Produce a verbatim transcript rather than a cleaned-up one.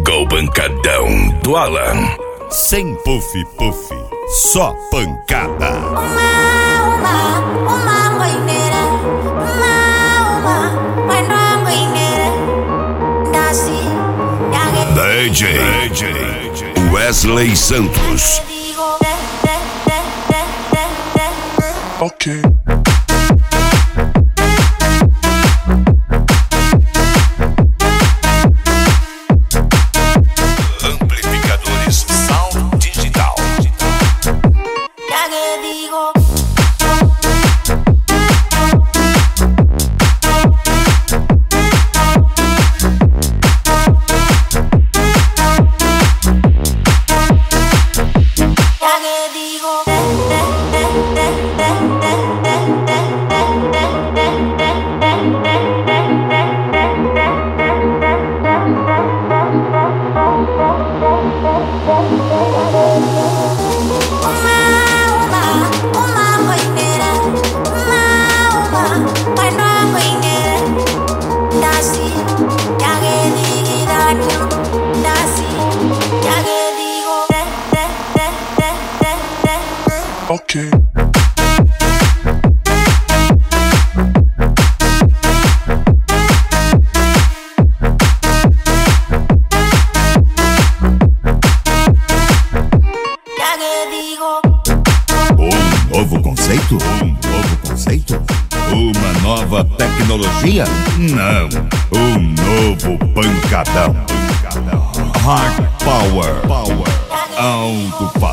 Chegou o pancadão do Alan. Sem puff puff, só pancada. Uma, uma, uma banheira. Uma, uma, mas não é banheira. Nasci, D J, D J Wesley Santos. Ok. Amplificadores Sound Digital. ya que digo. Ya que digo. Ok. Um novo conceito? Um novo conceito? Uma nova tecnologia? Não, um novo pancadão. Hard Power. Alto